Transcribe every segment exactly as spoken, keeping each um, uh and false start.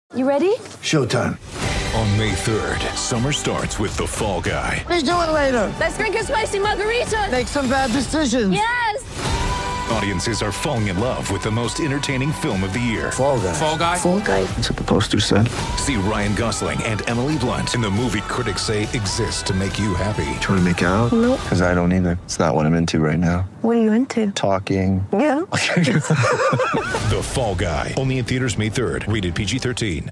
You ready? Showtime. On May third, summer starts with The Fall Guy. Let's do it later. Let's drink a spicy margarita. Make some bad decisions. Yes! Audiences are falling in love with the most entertaining film of the year. Fall Guy. Fall Guy? Fall Guy. That's what the poster said. See Ryan Gosling and Emily Blunt in the movie critics say exists to make you happy. Trying to make it out? Nope. Because I don't either. It's not what I'm into right now. What are you into? Talking. Yeah. The Fall Guy. Only in theaters May third. Rated P G thirteen.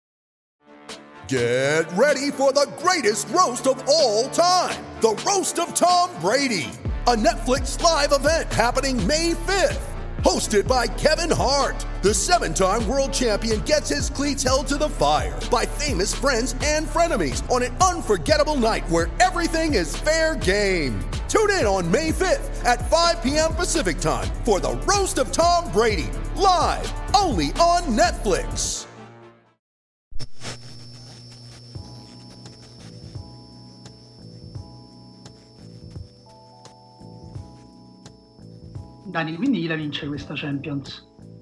Get ready for the greatest roast of all time. The Roast of Tom Brady. A Netflix live event happening May fifth. Hosted by Kevin Hart. The seven-time world champion gets his cleats held to the fire by famous friends and frenemies on an unforgettable night where everything is fair game. Tune in on May fifth at five p.m. Pacific time for the Roast of Tom Brady. Live only on Netflix. Dani, quindi chi la vince questa Champions?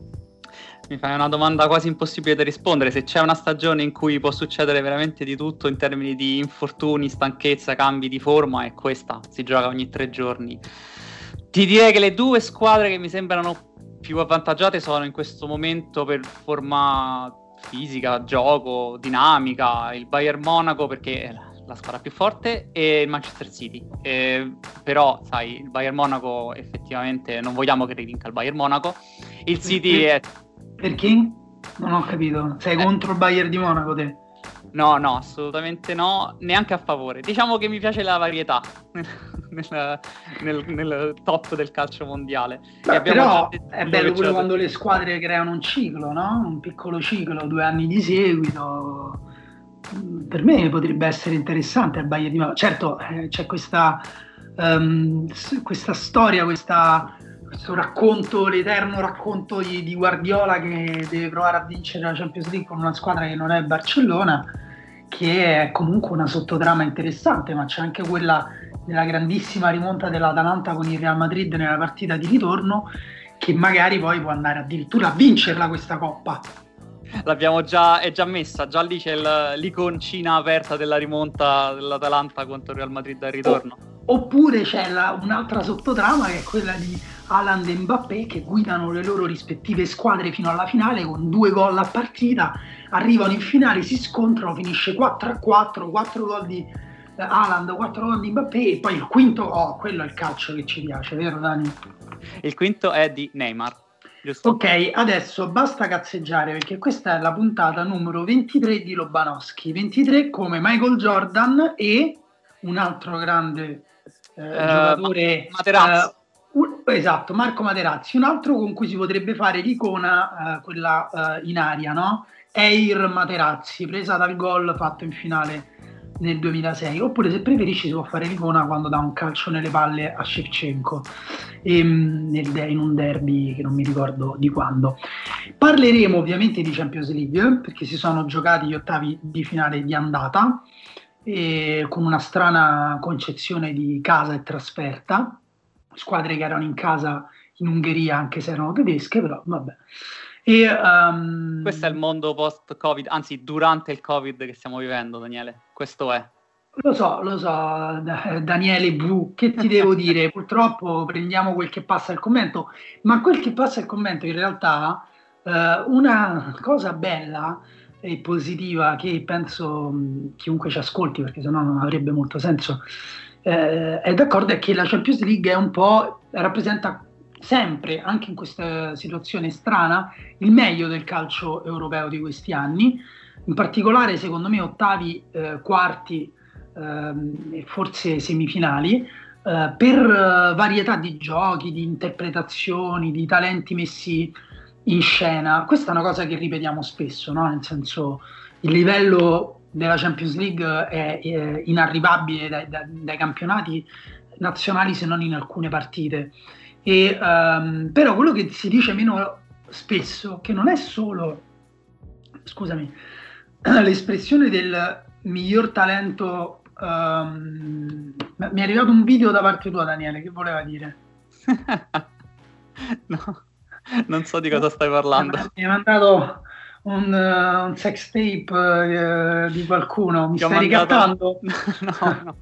Mi fai una domanda quasi impossibile da rispondere. Se c'è una stagione in cui può succedere veramente di tutto in termini di infortuni, stanchezza, cambi di forma, è questa. Si gioca ogni tre giorni. Ti direi che le due squadre che mi sembrano più avvantaggiate sono in questo momento per forma fisica, gioco, dinamica, il Bayern Monaco perché è la squadra più forte e il Manchester City. Eh, però sai, il Bayern Monaco effettivamente non vogliamo che rivinca il Bayern Monaco. Il City per, è... Perché? Non ho capito. Sei eh. contro il Bayern di Monaco te? No, no, assolutamente no, neanche a favore. Diciamo che mi piace la varietà nel, nel, nel top del calcio mondiale. Beh, però è bello pure quando le squadre creano un ciclo, no? Un piccolo ciclo, due anni di seguito. Per me potrebbe essere interessante il Bayern di Monaco. Certo, eh, c'è questa, um, questa storia, questa, questo racconto, l'eterno racconto di, di Guardiola che deve provare a vincere la Champions League con una squadra che non è Barcellona, che è comunque una sottotrama interessante, ma c'è anche quella della grandissima rimonta dell'Atalanta con il Real Madrid nella partita di ritorno, che magari poi può andare addirittura a vincerla questa coppa. L'abbiamo già, è già messa, già lì c'è l'iconcina aperta della rimonta dell'Atalanta contro il Real Madrid al ritorno. Oppure c'è la, un'altra sottotrama che è quella di Haaland e Mbappé che guidano le loro rispettive squadre fino alla finale con due gol a partita, arrivano in finale, si scontrano, finisce quattro a quattro, quattro gol di Haaland, quattro gol di Mbappé e poi il quinto, oh, quello è il calcio che ci piace, vero Dani? Il quinto è di Neymar. Giusto. Ok, adesso basta cazzeggiare perché questa è la puntata numero ventitré di Lobanowski. ventitré come Michael Jordan e un altro grande eh, uh, giocatore Materazzi. Uh, un, esatto, Marco Materazzi, un altro con cui si potrebbe fare l'icona, uh, quella uh, in aria, no? Eir Materazzi, presa dal gol fatto in finale nel duemilasei, oppure se preferisci si può fare l'icona quando dà un calcio nelle palle a Shevchenko ehm, nel, in un derby che non mi ricordo di quando. Parleremo ovviamente di Champions League perché si sono giocati gli ottavi di finale di andata e con una strana concezione di casa e trasferta, squadre che erano in casa in Ungheria anche se erano tedesche, però vabbè. E, um... questo è il mondo post-Covid, anzi durante il Covid che stiamo vivendo, Daniele, questo è. Lo so, lo so, Daniele V, che ti devo dire? Purtroppo prendiamo quel che passa il commento, ma quel che passa il commento in realtà eh, una cosa bella e positiva che penso mh, chiunque ci ascolti, perché sennò non avrebbe molto senso, eh, è d'accordo, è che la Champions League è un po', rappresenta sempre, anche in questa situazione strana, il meglio del calcio europeo di questi anni, in particolare secondo me ottavi, eh, quarti ehm, e forse semifinali, eh, per eh, varietà di giochi, di interpretazioni, di talenti messi in scena. Questa è una cosa che ripetiamo spesso, no? Nel senso, il livello della Champions League è, è inarrivabile dai, dai, dai campionati nazionali se non in alcune partite. E, um, però quello che si dice meno spesso, che non è solo, scusami, l'espressione del miglior talento, um, mi è arrivato un video da parte tua Daniele, che voleva dire? No, non so di cosa stai parlando. Mi ha mandato un, uh, un sex tape uh, di qualcuno, mi Ti ho stai mandato- ricattando? no, no.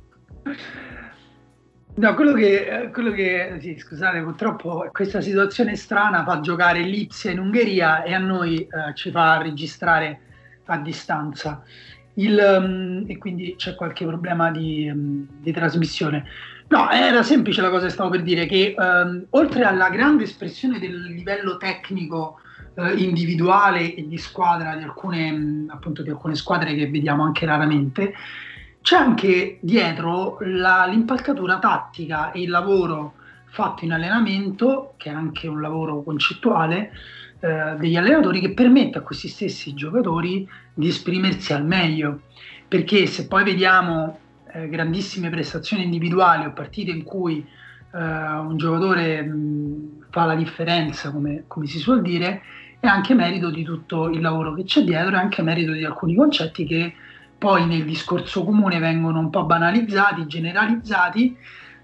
No, quello che, quello che sì, scusate, purtroppo questa situazione strana fa giocare Lipsia in Ungheria e a noi eh, ci fa registrare a distanza. Il, um, e quindi c'è qualche problema di, um, di trasmissione. No, era semplice la cosa che stavo per dire, che um, oltre alla grande espressione del livello tecnico uh, individuale e di squadra di alcune, um, appunto, di alcune squadre che vediamo anche raramente, c'è anche dietro la, l'impalcatura tattica e il lavoro fatto in allenamento, che è anche un lavoro concettuale eh, degli allenatori, che permette a questi stessi giocatori di esprimersi al meglio. Perché se poi vediamo eh, grandissime prestazioni individuali o partite in cui eh, un giocatore mh, fa la differenza, come, come si suol dire, è anche merito di tutto il lavoro che c'è dietro, è anche merito di alcuni concetti che poi nel discorso comune vengono un po' banalizzati, generalizzati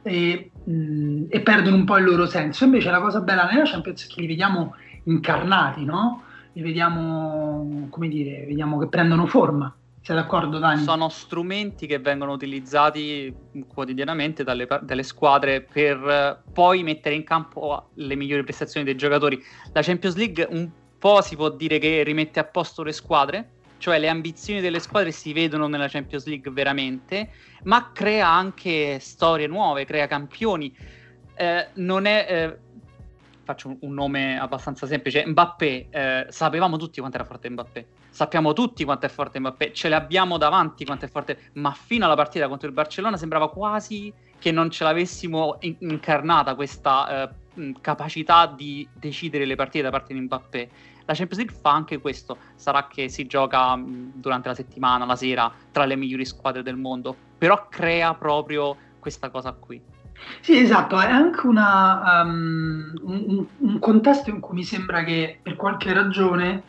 e, mh, e perdono un po' il loro senso. Invece la cosa bella nella Champions è che li vediamo incarnati, no? Li vediamo, come dire, vediamo che prendono forma. Sei d'accordo, Dani? Sono strumenti che vengono utilizzati quotidianamente dalle, dalle squadre per poi mettere in campo le migliori prestazioni dei giocatori. La Champions League un po' si può dire che rimette a posto le squadre, cioè le ambizioni delle squadre si vedono nella Champions League veramente, ma crea anche storie nuove, crea campioni. Eh, non è, eh, faccio un nome abbastanza semplice, Mbappé, eh, sapevamo tutti quanto era forte Mbappé, sappiamo tutti quanto è forte Mbappé, ce l'abbiamo davanti quanto è forte, ma fino alla partita contro il Barcellona sembrava quasi che non ce l'avessimo in- incarnata questa eh, capacità di decidere le partite da parte di Mbappé. La Champions League fa anche questo, sarà che si gioca durante la settimana, la sera, tra le migliori squadre del mondo, però crea proprio questa cosa qui. Sì, esatto, è anche una, um, un, un contesto in cui mi sembra che per qualche ragione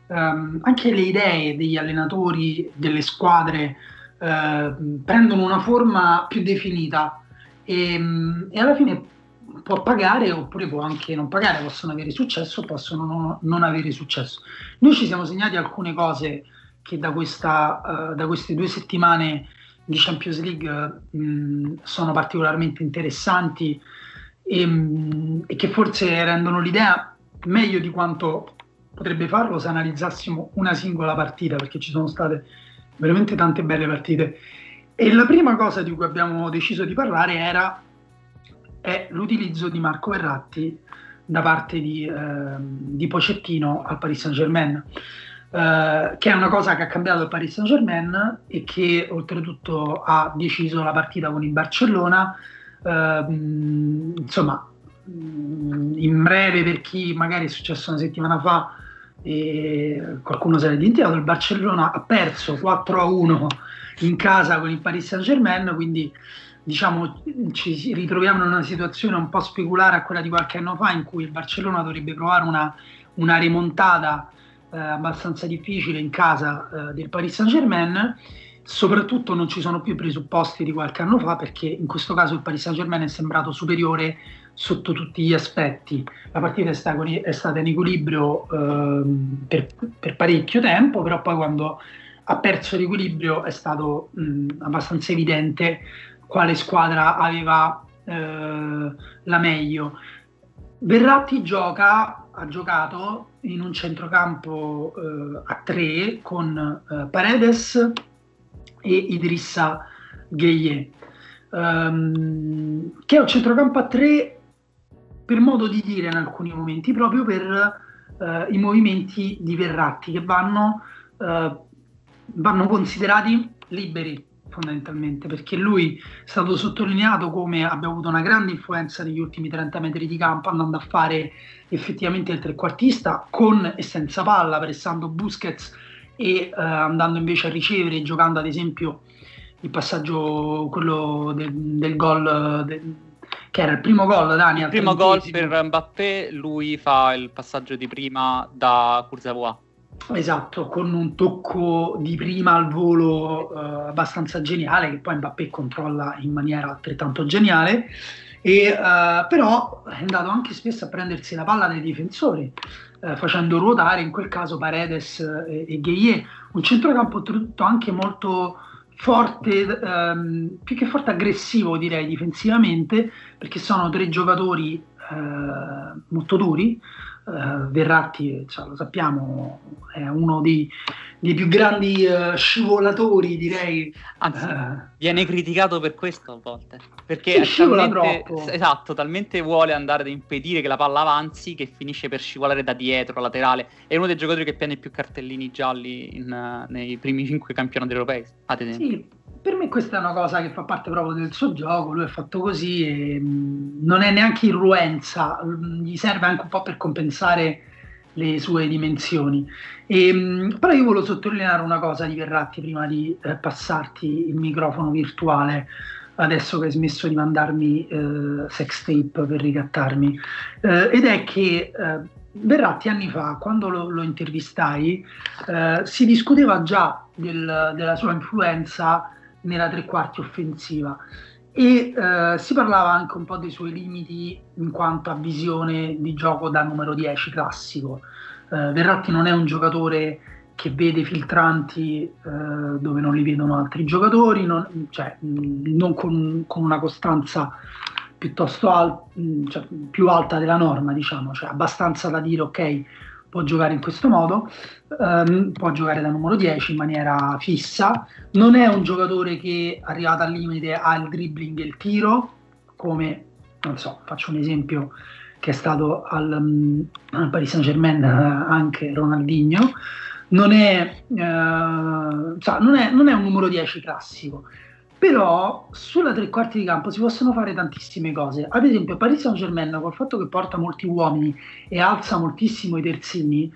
um, anche le idee degli allenatori, delle squadre, uh, prendono una forma più definita e, e alla fine può pagare oppure può anche non pagare, possono avere successo, possono non, non avere successo. Noi ci siamo segnati alcune cose che da, questa, uh, da queste due settimane di Champions League mh, sono particolarmente interessanti e, mh, e che forse rendono l'idea meglio di quanto potrebbe farlo se analizzassimo una singola partita, perché ci sono state veramente tante belle partite. E la prima cosa di cui abbiamo deciso di parlare era è l'utilizzo di Marco Verratti da parte di, eh, di Pochettino al Paris Saint-Germain, eh, che è una cosa che ha cambiato il Paris Saint-Germain e che oltretutto ha deciso la partita con il Barcellona. Eh, insomma, in breve, per chi magari è successo una settimana fa e qualcuno se l'è dimenticato, il Barcellona ha perso quattro a uno in casa con il Paris Saint-Germain, quindi diciamo ci ritroviamo in una situazione un po' speculare a quella di qualche anno fa, in cui il Barcellona dovrebbe provare una, una rimontada eh, abbastanza difficile in casa eh, del Paris Saint-Germain. Soprattutto non ci sono più i presupposti di qualche anno fa, perché in questo caso il Paris Saint-Germain è sembrato superiore sotto tutti gli aspetti. La partita è stata, è stata in equilibrio eh, per, per parecchio tempo, però poi quando ha perso l'equilibrio è stato mh, abbastanza evidente quale squadra aveva eh, la meglio. Verratti gioca, ha giocato in un centrocampo eh, a tre con eh, Paredes e Idrissa Gueye, um, che è un centrocampo a tre per modo di dire in alcuni momenti, proprio per uh, i movimenti di Verratti, che vanno, uh, vanno considerati liberi fondamentalmente, perché lui è stato sottolineato come abbia avuto una grande influenza negli ultimi trenta metri di campo, andando a fare effettivamente il trequartista con e senza palla, pressando Busquets e uh, andando invece a ricevere, giocando ad esempio il passaggio, quello del, del gol de, che era il primo gol, Dani, il primo gol per Mbappé, lui fa il passaggio di prima da Kurzawa. Esatto, con un tocco di prima al volo uh, abbastanza geniale, che poi Mbappé controlla in maniera altrettanto geniale. E, uh, però è andato anche spesso a prendersi la palla dai difensori, eh, facendo ruotare in quel caso Paredes e, e Gueye, un centrocampo oltretutto anche molto forte, ehm, più che forte aggressivo direi difensivamente, perché sono tre giocatori eh, molto duri. Uh, Verratti, cioè, lo sappiamo, è uno dei, dei più grandi uh, scivolatori, direi. Anzi, uh, viene criticato per questo a volte, perché sì, è talmente, troppo. esatto, talmente vuole andare ad impedire che la palla avanzi che finisce per scivolare da dietro, laterale. È uno dei giocatori che prende più cartellini gialli in, uh, nei primi cinque campionati europei, ad esempio. Sì, per me questa è una cosa che fa parte proprio del suo gioco, lui è fatto così e mh, non è neanche irruenza, mh, gli serve anche un po' per compensare le sue dimensioni. E, mh, però io volevo sottolineare una cosa di Verratti prima di eh, passarti il microfono virtuale, adesso che hai smesso di mandarmi eh, sex tape per ricattarmi, eh, ed è che eh, Verratti anni fa, quando lo, lo intervistai, eh, si discuteva già del, della sua influenza nella tre quarti offensiva e eh, si parlava anche un po' dei suoi limiti in quanto a visione di gioco da numero dieci classico. eh, Verratti non è un giocatore che vede filtranti eh, dove non li vedono altri giocatori, non, cioè, mh, non con, con una costanza piuttosto al, mh, cioè, più alta della norma, diciamo, cioè abbastanza da dire ok, può giocare in questo modo, ehm, può giocare da numero dieci in maniera fissa, non è un giocatore che arrivato al limite ha il dribbling e il tiro, come, non so, faccio un esempio che è stato al, um, al Paris Saint-Germain eh, anche Ronaldinho, non è, eh, cioè, non è, non è un numero dieci classico. Però sulla tre quarti di campo si possono fare tantissime cose. Ad esempio Paris Saint-Germain, col fatto che porta molti uomini e alza moltissimo i terzini,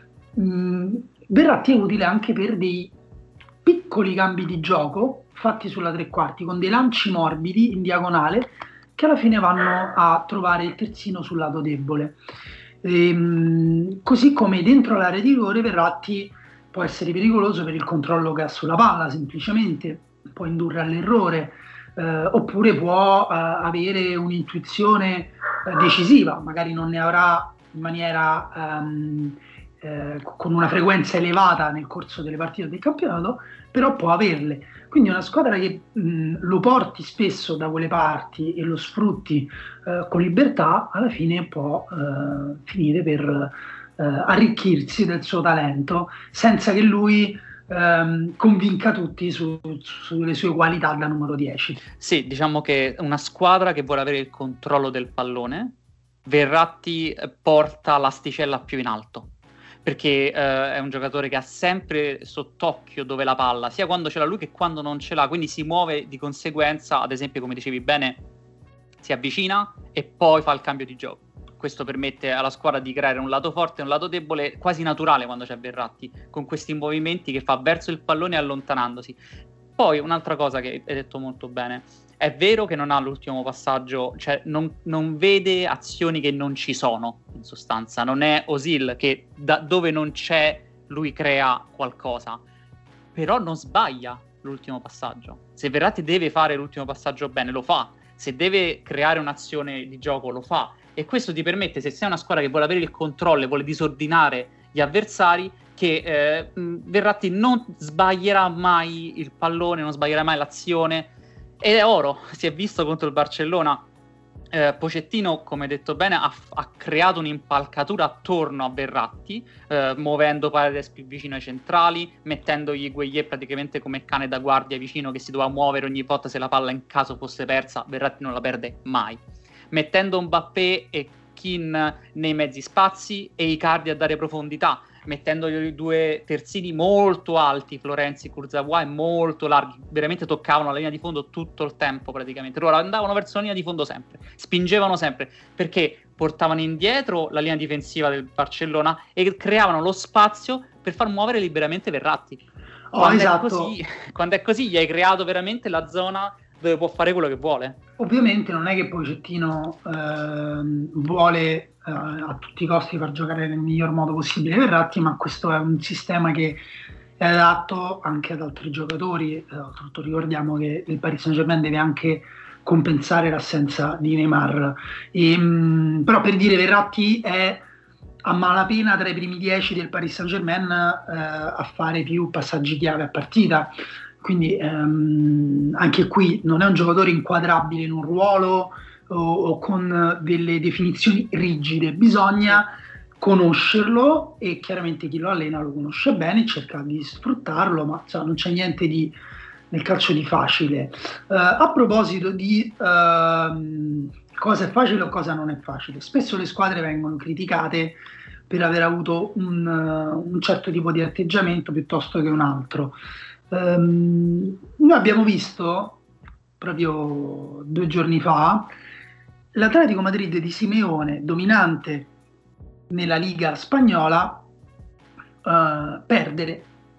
mh, Verratti è utile anche per dei piccoli cambi di gioco fatti sulla tre quarti, con dei lanci morbidi in diagonale che alla fine vanno a trovare il terzino sul lato debole. E, mh, così come dentro l'area di rigore Verratti può essere pericoloso per il controllo che ha sulla palla, semplicemente può indurre all'errore, eh, oppure può eh, avere un'intuizione eh, decisiva, magari non ne avrà in maniera um, eh, con una frequenza elevata nel corso delle partite del campionato, però può averle. Quindi una squadra che mh, lo porti spesso da quelle parti e lo sfrutti eh, con libertà, alla fine può eh, finire per eh, arricchirsi del suo talento, senza che lui Um, convinca tutti su, su, sulle sue qualità da numero dieci. Sì, diciamo che una squadra che vuole avere il controllo del pallone, Verratti porta l'asticella più in alto, perché uh, è un giocatore che ha sempre sott'occhio dove la palla, sia quando ce l'ha lui che quando non ce l'ha, quindi si muove di conseguenza, ad esempio come dicevi bene, si avvicina e poi fa il cambio di gioco. Questo permette alla squadra di creare un lato forte e un lato debole quasi naturale quando c'è Verratti, con questi movimenti che fa verso il pallone allontanandosi. Poi un'altra cosa che hai detto molto bene, è vero che non ha l'ultimo passaggio, cioè non, non vede azioni che non ci sono, in sostanza, non è Özil che da dove non c'è lui crea qualcosa, però non sbaglia l'ultimo passaggio. Se Verratti deve fare l'ultimo passaggio bene, lo fa. Se deve creare un'azione di gioco, lo fa. E questo ti permette, se sei una squadra che vuole avere il controllo e vuole disordinare gli avversari, che eh, Verratti non sbaglierà mai il pallone, non sbaglierà mai l'azione, ed è oro. Si è visto contro il Barcellona, eh, Pochettino, come detto bene, ha, ha creato un'impalcatura attorno a Verratti, eh, muovendo Paredes più vicino ai centrali, mettendogli Gueye praticamente come cane da guardia vicino che si doveva muovere ogni volta se la palla in caso fosse persa. Verratti non la perde mai, mettendo Mbappé e Keane nei mezzi spazi e Icardi a dare profondità, mettendo i due terzini molto alti, Florenzi e Kurzawa, molto larghi, veramente toccavano la linea di fondo tutto il tempo praticamente. Loro andavano verso la linea di fondo sempre, spingevano sempre, perché portavano indietro la linea difensiva del Barcellona e creavano lo spazio per far muovere liberamente Verratti. Oh, quando, esatto. è così, quando è così gli hai creato veramente la zona dove può fare quello che vuole. Ovviamente non è che Pochettino eh, vuole eh, a tutti i costi far giocare nel miglior modo possibile Verratti, ma questo è un sistema che è adatto anche ad altri giocatori. Eh, oltretutto ricordiamo che il Paris Saint-Germain deve anche compensare l'assenza di Neymar. E, mh, però per dire, Verratti è a malapena tra i primi dieci del Paris Saint-Germain eh, a fare più passaggi chiave a partita, quindi ehm, anche qui non è un giocatore inquadrabile in un ruolo o, o con delle definizioni rigide, bisogna conoscerlo e chiaramente chi lo allena lo conosce bene e cerca di sfruttarlo, ma insomma, non c'è niente di nel calcio di facile. Uh, a proposito di uh, cosa è facile o cosa non è facile, spesso le squadre vengono criticate per aver avuto un, uh, un certo tipo di atteggiamento piuttosto che un altro. Um, noi abbiamo visto proprio due giorni fa l'Atletico Madrid di Simeone dominante nella Liga spagnola uh, perdere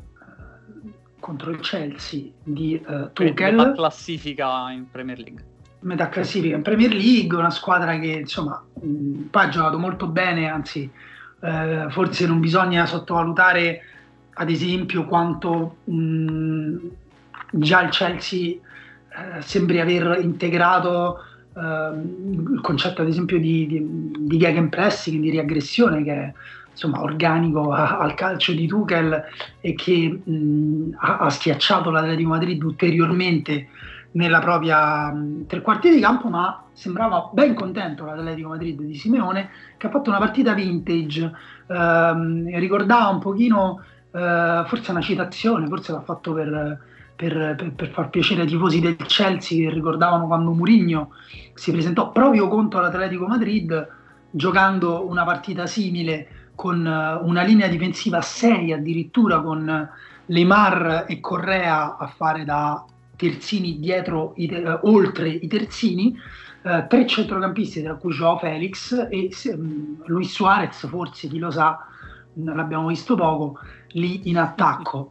contro il Chelsea di uh, Tuchel, metà classifica in Premier League. Metà classifica in Premier League, una squadra che insomma mh, poi ha giocato molto bene, anzi eh, forse non bisogna sottovalutare ad esempio quanto mh, già il Chelsea eh, sembri aver integrato eh, il concetto ad esempio di, di, di gegenpressing, di riaggressione, che è insomma organico a, al calcio di Tuchel e che mh, ha, ha schiacciato l'Atletico Madrid ulteriormente nella propria mh, tre quarti di campo, ma sembrava ben contento l'Atletico Madrid di Simeone, che ha fatto una partita vintage, ehm, ricordava un pochino eh, forse una citazione, forse l'ha fatto per, per, per, per far piacere ai tifosi del Chelsea che ricordavano quando Mourinho si presentò proprio contro l'Atletico Madrid giocando una partita simile con una linea difensiva seria, addirittura con Lemar e Correa a fare da terzini dietro i te- oltre i terzini, eh, tre centrocampisti tra cui Joao Felix e um, Luis Suarez, forse chi lo sa, l'abbiamo visto poco, lì in attacco.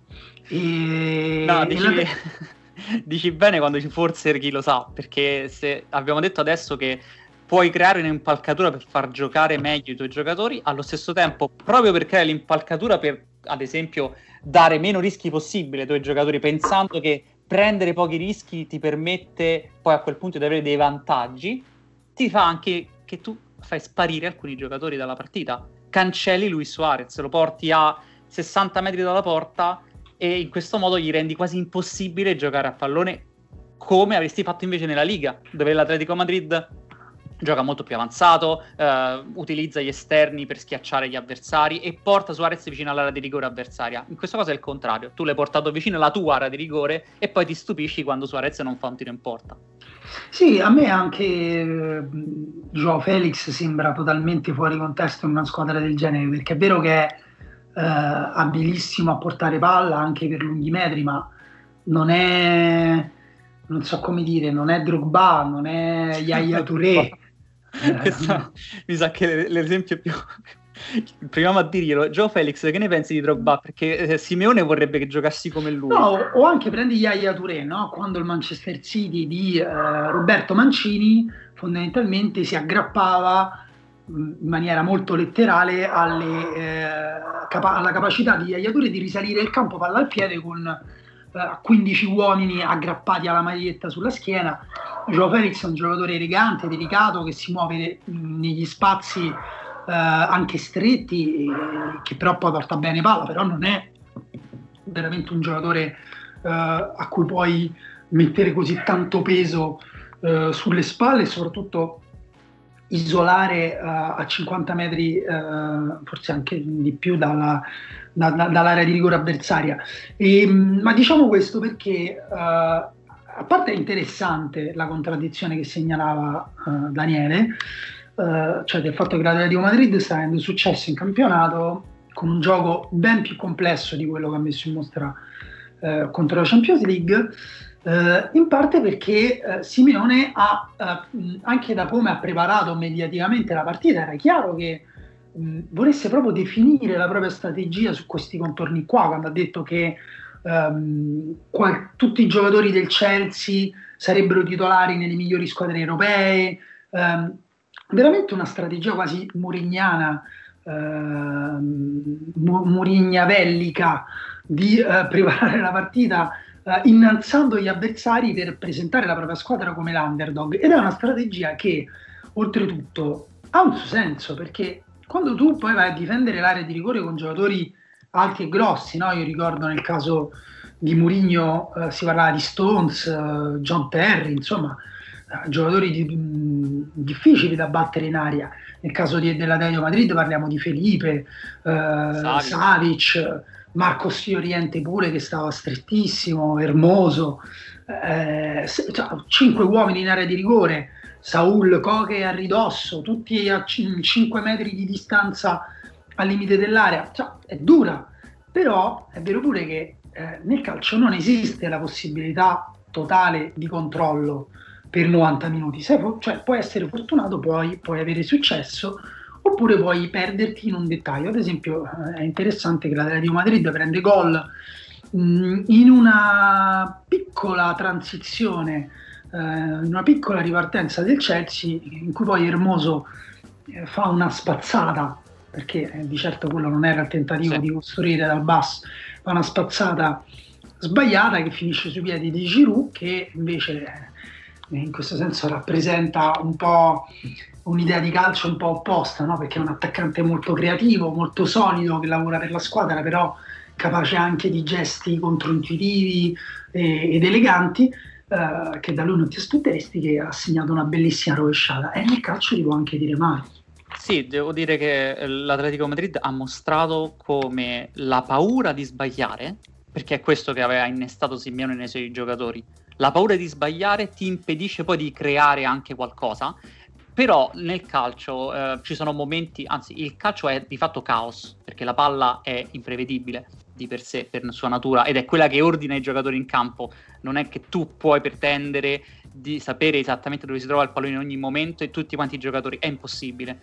E, no, dici, e la... dici bene quando dici forse chi lo sa, perché se abbiamo detto adesso che puoi creare un'impalcatura per far giocare meglio i tuoi giocatori, allo stesso tempo, proprio per creare l'impalcatura per, ad esempio, dare meno rischi possibile ai tuoi giocatori, pensando che prendere pochi rischi ti permette poi a quel punto di avere dei vantaggi, ti fa anche che tu fai sparire alcuni giocatori dalla partita. Cancelli Luis Suarez, lo porti a sessanta metri dalla porta e in questo modo gli rendi quasi impossibile giocare a pallone come avresti fatto invece nella Liga, dove l'Atletico Madrid gioca molto più avanzato, eh, utilizza gli esterni per schiacciare gli avversari e porta Suarez vicino all'area di rigore avversaria. In questo caso è il contrario, tu l'hai portato vicino alla tua area di rigore e poi ti stupisci quando Suarez non fa un tiro in porta. Sì, a me anche eh, Joao Felix sembra totalmente fuori contesto in una squadra del genere, perché è vero che è eh, abilissimo a portare palla anche per lunghi metri, ma non è, non so come dire, non è Drogba, non è Yaya Touré. Questa, mi sa che l'esempio più proviamo a dirglielo. Joao Felix, che ne pensi di Drogba? Perché eh, Simeone vorrebbe che giocassi come lui. No, o anche prendi Yaya Touré, no? Quando il Manchester City di eh, Roberto Mancini fondamentalmente si aggrappava in maniera molto letterale alle, eh, capa- alla capacità di Yaya Touré di risalire il campo palla al piede con quindici uomini aggrappati alla maglietta sulla schiena. Joao Felix è un giocatore elegante, delicato, che si muove negli spazi eh, anche stretti, eh, che però poi porta bene palla, però non è veramente un giocatore eh, a cui puoi mettere così tanto peso eh, sulle spalle e soprattutto isolare uh, a cinquanta metri, uh, forse anche di più dalla, da, da, dall'area di rigore avversaria. E, ma diciamo questo perché uh, a parte è interessante la contraddizione che segnalava uh, Daniele, uh, cioè del fatto che l'Atletico Madrid sta avendo successo in campionato con un gioco ben più complesso di quello che ha messo in mostra uh, contro la Champions League. Uh, in parte perché uh, Simeone ha, uh, anche da come ha preparato mediaticamente la partita, era chiaro che um, volesse proprio definire la propria strategia su questi contorni qua, quando ha detto che um, qual- tutti i giocatori del Chelsea sarebbero titolari nelle migliori squadre europee, um, veramente una strategia quasi murignana, uh, murignavellica di uh, preparare la partita, Uh, innalzando gli avversari per presentare la propria squadra come l'underdog, ed è una strategia che oltretutto ha un suo senso, perché quando tu poi vai a difendere l'area di rigore con giocatori alti e grossi, no? Io ricordo nel caso di Mourinho eh, si parlava di Stones, eh, John Terry, insomma eh, giocatori di, mh, difficili da battere in aria. Nel caso di, dell'Atletico Madrid parliamo di Felipe, eh, Savic. Savic, Marcos Fioriente pure che stava strettissimo, Hermoso, eh, se, cioè, cinque uomini in area di rigore, Saul, Koke a ridosso, tutti a cinque metri di distanza al limite dell'area, cioè, è dura, però è vero pure che eh, nel calcio non esiste la possibilità totale di controllo per novanta minuti, Sei, cioè puoi essere fortunato, puoi, puoi avere successo oppure puoi perderti in un dettaglio. Ad esempio è interessante che l'Atletico Madrid prende gol mh, in una piccola transizione, eh, in una piccola ripartenza del Chelsea, in cui poi Hermoso eh, fa una spazzata, perché eh, di certo quello non era il tentativo sì. di costruire dal basso, fa una spazzata sbagliata che finisce sui piedi di Giroud, che invece eh, in questo senso rappresenta un po' un'idea di calcio un po' opposta, no? Perché è un attaccante molto creativo, molto solido, che lavora per la squadra, però capace anche di gesti controintuitivi e, ed eleganti, eh, che da lui non ti aspetteresti, che ha segnato una bellissima rovesciata. E nel calcio gli può anche dire mai. Sì, devo dire che l'Atletico Madrid ha mostrato come la paura di sbagliare, perché è questo che aveva innestato Simeone nei suoi giocatori, la paura di sbagliare ti impedisce poi di creare anche qualcosa. Però nel calcio eh, ci sono momenti, anzi il calcio è di fatto caos, perché la palla è imprevedibile di per sé, per sua natura, ed è quella che ordina i giocatori in campo. Non è che tu puoi pretendere di sapere esattamente dove si trova il pallone in ogni momento e tutti quanti i giocatori, è impossibile.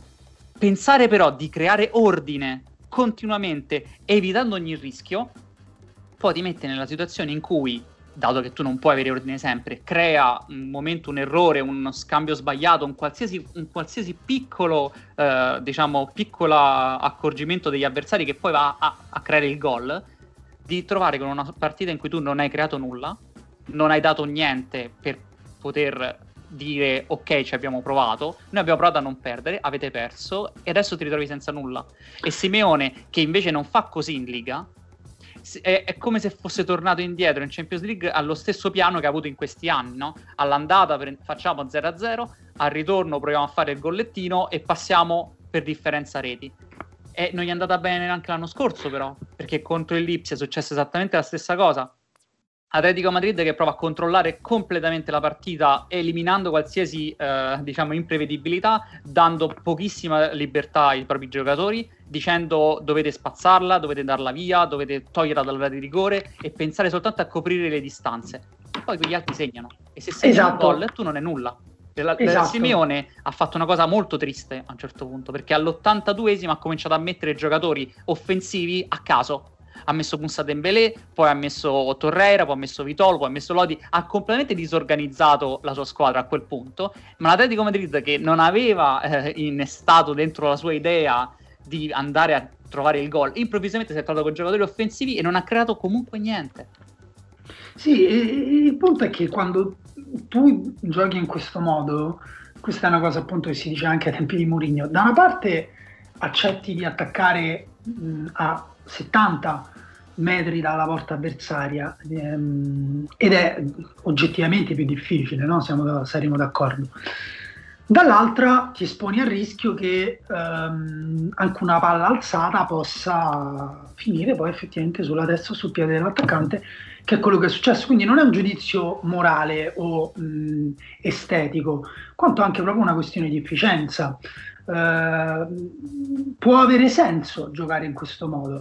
Pensare però di creare ordine continuamente, evitando ogni rischio, poi ti mette nella situazione in cui, dato che tu non puoi avere ordine sempre, crea un momento, un errore, uno scambio sbagliato, un qualsiasi, un qualsiasi piccolo, eh, diciamo, piccolo accorgimento degli avversari che poi va a, a creare il gol, di trovare con una partita in cui tu non hai creato nulla, non hai dato niente per poter dire ok, ci abbiamo provato, noi abbiamo provato a non perdere, avete perso e adesso ti ritrovi senza nulla. E Simeone, che invece non fa così in Liga, È, è come se fosse tornato indietro in Champions League allo stesso piano che ha avuto in questi anni, no? All'andata pre- facciamo zero a zero, al ritorno proviamo a fare il gollettino e passiamo per differenza reti. E non gli è andata bene neanche l'anno scorso, però, perché contro il Lipsia è successa esattamente la stessa cosa. Atletico Madrid che prova a controllare completamente la partita, eliminando qualsiasi eh, diciamo imprevedibilità, dando pochissima libertà ai propri giocatori, dicendo dovete spazzarla, dovete darla via, dovete toglierla dall'area di rigore e pensare soltanto a coprire le distanze. E poi quegli altri segnano, e se segnano Esatto. un gol tu non è nulla. La, Esatto. Simeone ha fatto una cosa molto triste a un certo punto, perché all'ottantaduesimo ha cominciato a mettere giocatori offensivi a caso. Ha messo Moussa Dembélé, poi ha messo Torreira, poi ha messo Vitolo, poi ha messo Lodi, ha completamente disorganizzato la sua squadra a quel punto, ma l'Atletico Madrid, che non aveva eh, innestato dentro la sua idea di andare a trovare il gol, improvvisamente si è trovato con giocatori offensivi e non ha creato comunque niente. Sì, e, e il punto è che quando tu giochi in questo modo, questa è una cosa appunto che si dice anche ai tempi di Mourinho, da una parte accetti di attaccare mh, a settanta metri dalla porta avversaria ehm, ed è oggettivamente più difficile, no? Siamo, saremo d'accordo. Dall'altra ti esponi al rischio che ehm, anche una palla alzata possa finire poi effettivamente sulla testa o sul piede dell'attaccante, che è quello che è successo. Quindi non è un giudizio morale o mh, estetico, quanto anche proprio una questione di efficienza. Uh, può avere senso giocare in questo modo,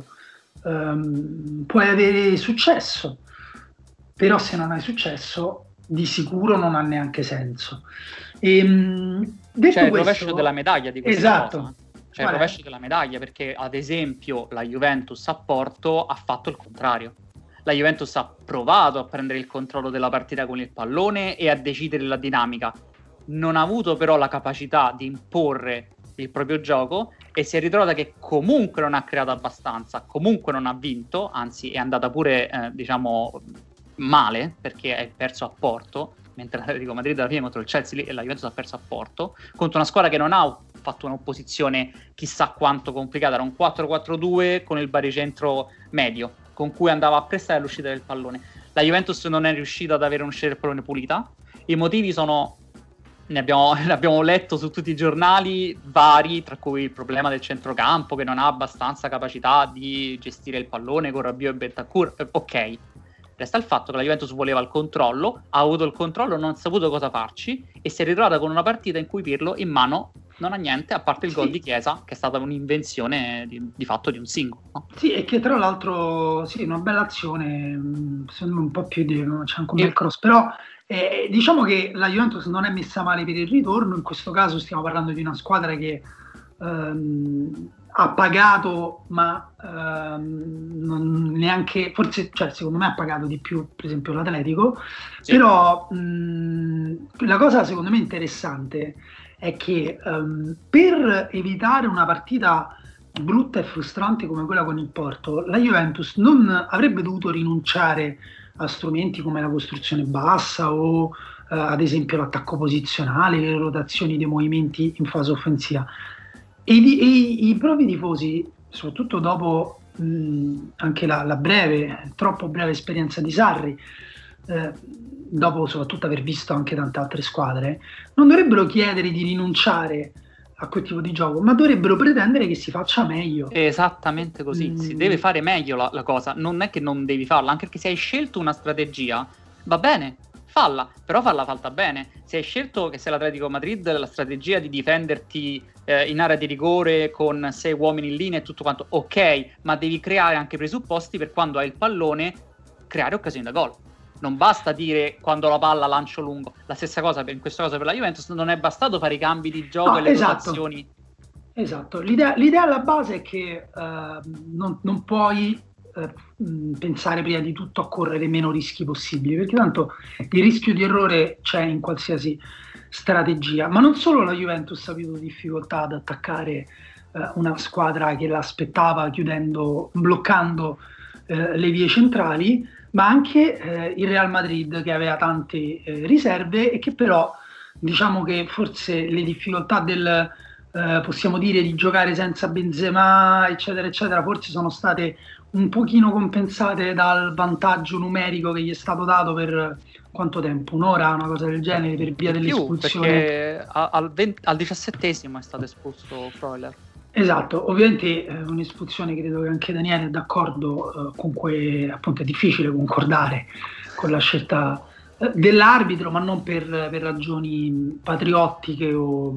um, puoi avere successo, però se non hai successo di sicuro non ha neanche senso. E, um, detto cioè il questo, rovescio della medaglia di questa esatto. cosa, cioè il rovescio della medaglia, perché ad esempio la Juventus a Porto ha fatto il contrario. La Juventus ha provato a prendere il controllo della partita con il pallone e a decidere la dinamica, non ha avuto però la capacità di imporre il proprio gioco e si è ritrovata che comunque non ha creato abbastanza, comunque non ha vinto, anzi è andata pure eh, diciamo male, perché è perso a Porto, mentre l'Atletico Madrid alla fine contro il Chelsea e la Juventus ha perso a Porto, contro una squadra che non ha fatto un'opposizione chissà quanto complicata, era un quattro quattro due con il baricentro medio, con cui andava a prestare l'uscita del pallone. La Juventus non è riuscita ad avere un'uscita del pallone pulita, i motivi sono... Ne abbiamo, ne abbiamo letto su tutti i giornali vari, tra cui il problema del centrocampo che non ha abbastanza capacità di gestire il pallone con Rabiot e Bentancur. Eh, ok, resta il fatto che la Juventus voleva il controllo, ha avuto il controllo, non ha saputo cosa farci e si è ritrovata con una partita in cui Pirlo in mano non ha niente a parte il sì. gol di Chiesa, che è stata un'invenzione di, di fatto di un singolo, no? Sì, e che tra l'altro sì, una bella azione, sembra un po' più di c'è anche un bel cross, però Eh, diciamo che la Juventus non è messa male per il ritorno, in questo caso stiamo parlando di una squadra che ehm, ha pagato, ma ehm, non neanche, forse, cioè, secondo me ha pagato di più, per esempio l'Atletico, sì. Però mh, la cosa secondo me interessante è che ehm, per evitare una partita brutta e frustrante come quella con il Porto, la Juventus non avrebbe dovuto rinunciare a strumenti come la costruzione bassa o eh, ad esempio l'attacco posizionale, le rotazioni dei movimenti in fase offensiva. E, di, e i propri tifosi, soprattutto dopo mh, anche la, la breve, troppo breve esperienza di Sarri, eh, dopo soprattutto aver visto anche tante altre squadre, non dovrebbero chiedere di rinunciare a quel tipo di gioco, ma dovrebbero pretendere che si faccia meglio. Esattamente così, mm. si deve fare meglio la, la cosa, non è che non devi farla, anche perché se hai scelto una strategia, va bene, falla, però falla fatta bene. Se hai scelto, che sei l'Atletico Madrid, la strategia di difenderti eh, in area di rigore con sei uomini in linea e tutto quanto, ok, ma devi creare anche presupposti per quando hai il pallone, creare occasioni da gol. Non basta dire quando la palla lancio lungo. La stessa cosa per, in questo caso per la Juventus, non è bastato fare i cambi di gioco no, e le esatto. rotazioni. Esatto, l'idea, l'idea alla base è che uh, non, non puoi uh, pensare prima di tutto a correre meno rischi possibili, perché tanto il rischio di errore c'è in qualsiasi strategia. Ma non solo la Juventus ha avuto difficoltà ad attaccare uh, una squadra che l'aspettava chiudendo, bloccando uh, le vie centrali, ma anche eh, il Real Madrid che aveva tante eh, riserve e che però diciamo che forse le difficoltà del eh, possiamo dire di giocare senza Benzema eccetera eccetera forse sono state un pochino compensate dal vantaggio numerico che gli è stato dato per quanto tempo? Un'ora, una cosa del genere, per via dell'espulsione. Perché al, venti, al diciassettesimo è stato espulso Freuler. Esatto, ovviamente eh, un'espulsione che credo che anche Daniele è d'accordo, eh, con cui appunto è difficile concordare con la scelta eh, dell'arbitro, ma non per, per ragioni patriottiche o,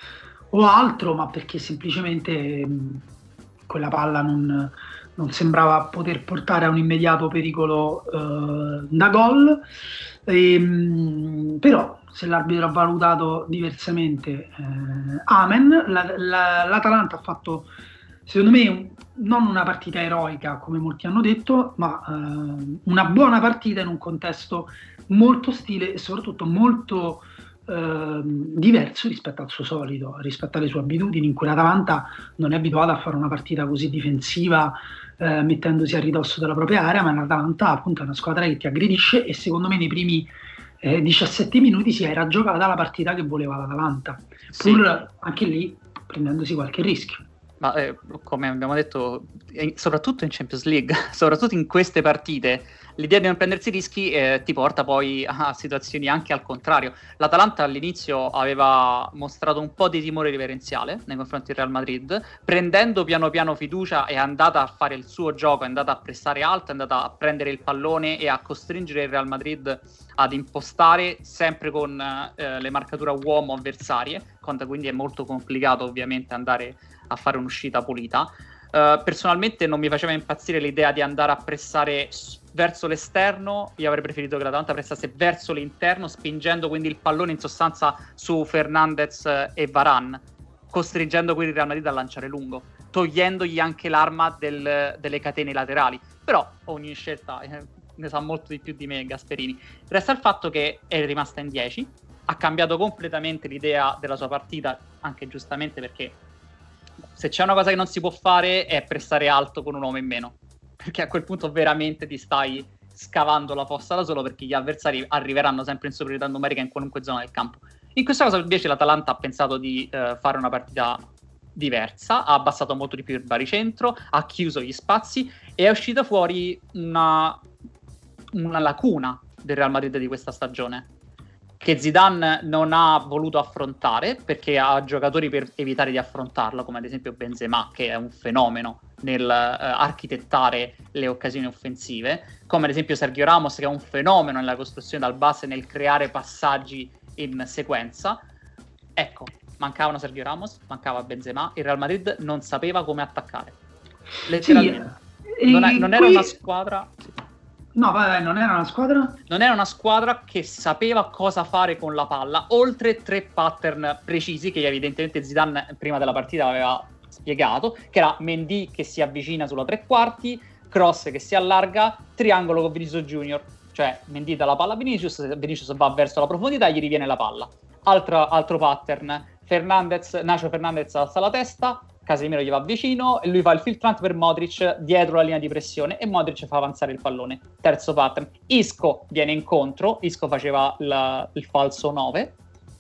o altro, ma perché semplicemente mh, quella palla non, non sembrava poter portare a un immediato pericolo eh, da gol. E, mh, però se l'arbitro ha valutato diversamente, eh, amen. La, la, l'Atalanta ha fatto secondo me un, non una partita eroica come molti hanno detto, ma eh, una buona partita in un contesto molto ostile e soprattutto molto eh, diverso rispetto al suo solito, rispetto alle sue abitudini, in cui l'Atalanta non è abituata a fare una partita così difensiva eh, mettendosi a ridosso della propria area, ma l'Atalanta appunto è una squadra che ti aggredisce e secondo me nei primi eh, diciassette minuti si era giocata la partita che voleva l'Atalanta, pur sì. anche lì prendendosi qualche rischio. Ma eh, come abbiamo detto, eh, soprattutto in Champions League, soprattutto in queste partite, l'idea di non prendersi rischi eh, ti porta poi a situazioni anche al contrario. L'Atalanta all'inizio aveva mostrato un po' di timore reverenziale nei confronti del Real Madrid, prendendo piano piano fiducia è andata a fare il suo gioco, è andata a pressare alto, è andata a prendere il pallone e a costringere il Real Madrid ad impostare sempre con eh, le marcature a uomo avversarie, quindi è molto complicato ovviamente andare a fare un'uscita pulita. Uh, personalmente non mi faceva impazzire l'idea di andare a pressare verso l'esterno, io avrei preferito che l'Atalanta pressasse verso l'interno, spingendo quindi il pallone in sostanza su Fernandez e Varane, costringendo quindi il Real Madrid a lanciare lungo, togliendogli anche l'arma del, delle catene laterali. Però ogni scelta eh, ne sa molto di più di me Gasperini. Resta il fatto che è rimasta in dieci, ha cambiato completamente l'idea della sua partita, anche giustamente perché se c'è una cosa che non si può fare è pressare alto con un uomo in meno, perché a quel punto veramente ti stai scavando la fossa da solo, perché gli avversari arriveranno sempre in superiorità numerica in qualunque zona del campo. In questo caso invece l'Atalanta ha pensato di uh, fare una partita diversa, ha abbassato molto di più il baricentro, ha chiuso gli spazi e è uscita fuori una, una lacuna del Real Madrid di questa stagione, che Zidane non ha voluto affrontare perché ha giocatori per evitare di affrontarlo, come ad esempio Benzema, che è un fenomeno nel uh, architettare le occasioni offensive, come ad esempio Sergio Ramos, che è un fenomeno nella costruzione dal basso e nel creare passaggi in sequenza. Ecco, mancavano Sergio Ramos, mancava Benzema, il Real Madrid non sapeva come attaccare. Letteralmente. Sì, non, è, non qui... era una squadra... No, vabbè, non era una squadra? Non era una squadra che sapeva cosa fare con la palla, oltre tre pattern precisi che evidentemente Zidane prima della partita aveva spiegato, che era Mendy che si avvicina sulla tre quarti, cross che si allarga, triangolo con Vinicius Junior, cioè Mendy dà la palla a Vinicius, Vinicius va verso la profondità e gli riviene la palla. Altro, altro pattern, Fernandez, Nacho Fernandez alza la testa, Casemiro gli va vicino e lui fa il filtrante per Modric dietro la linea di pressione e Modric fa avanzare il pallone. Terzo pattern, Isco viene incontro, Isco faceva la, il falso nove,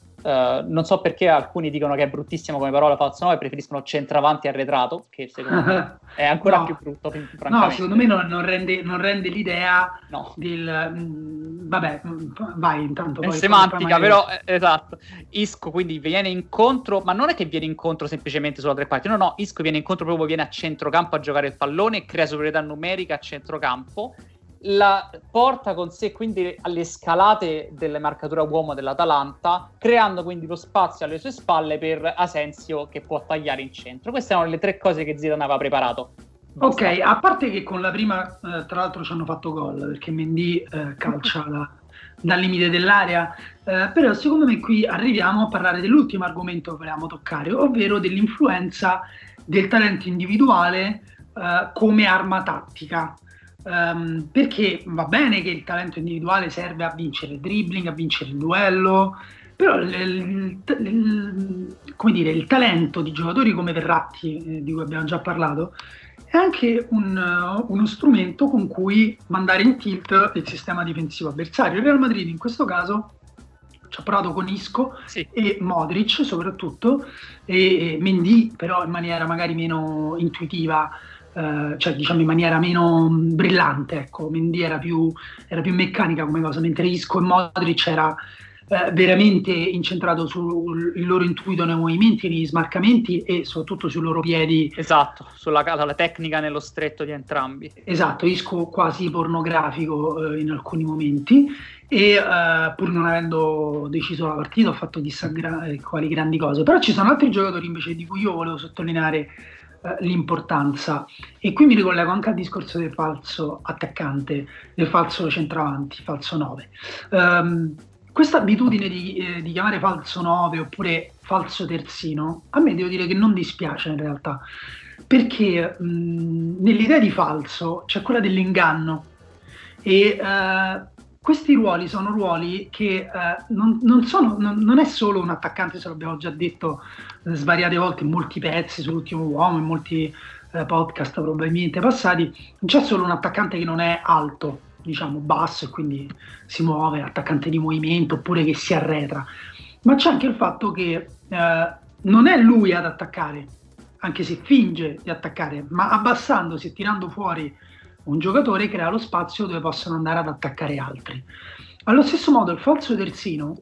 uh, non so perché alcuni dicono che è bruttissimo come parola falso nove, preferiscono centravanti arretrato, che secondo me è ancora no. più brutto, francamente. No, secondo me non, non, rende, non rende l'idea no. del... Mh, vabbè, vai intanto. È poi, semantica, poi però, eh, esatto. Isco quindi viene incontro, ma non è che viene incontro semplicemente sulla tre parti, no, no, Isco viene incontro proprio, viene a centrocampo a giocare il pallone e crea superiorità numerica a centrocampo, la porta con sé quindi alle scalate delle marcature uomo dell'Atalanta, creando quindi lo spazio alle sue spalle per Asensio che può tagliare in centro. Queste erano le tre cose che Zidane aveva preparato. Basta. Ok, a parte che con la prima eh, tra l'altro ci hanno fatto gol perché Mendy eh, calcia la, dal limite dell'area, eh, però secondo me qui arriviamo a parlare dell'ultimo argomento che volevamo toccare, ovvero dell'influenza del talento individuale eh, come arma tattica. Um, perché va bene che il talento individuale serve a vincere il dribbling, a vincere il duello, però il, il, il, come dire, il talento di giocatori come Verratti, eh, di cui abbiamo già parlato, è anche un, uh, uno strumento con cui mandare in tilt il sistema difensivo avversario. Il Real Madrid in questo caso ci ha provato con Isco sì. e Modric soprattutto, e, e Mendy però in maniera magari meno intuitiva, Uh, cioè diciamo in maniera meno brillante, ecco. Mendy era più, era più meccanica come cosa, mentre Isco e Modric era uh, veramente incentrato sul loro intuito nei movimenti, negli smarcamenti e soprattutto sui loro piedi. Esatto, sulla la tecnica nello stretto di entrambi. Esatto, Isco quasi pornografico uh, in alcuni momenti e uh, pur non avendo deciso la partita ha fatto chissà gra- quali grandi cose, però ci sono altri giocatori invece di cui io volevo sottolineare l'importanza, e qui mi ricollego anche al discorso del falso attaccante, del falso centravanti, falso nove. Um, questa abitudine di, eh, di chiamare falso nove oppure falso terzino a me devo dire che non dispiace in realtà, perché mh, nell'idea di falso c'è quella dell'inganno e uh, questi ruoli sono ruoli che eh, non, non sono, non, non è solo un attaccante, se l'abbiamo già detto eh, svariate volte in molti pezzi sull'ultimo uomo, in molti eh, podcast probabilmente passati, non c'è solo un attaccante che non è alto, diciamo basso e quindi si muove, attaccante di movimento oppure che si arretra, ma c'è anche il fatto che eh, non è lui ad attaccare, anche se finge di attaccare, ma abbassandosi e tirando fuori un giocatore crea lo spazio dove possono andare ad attaccare altri. Allo stesso modo il falso terzino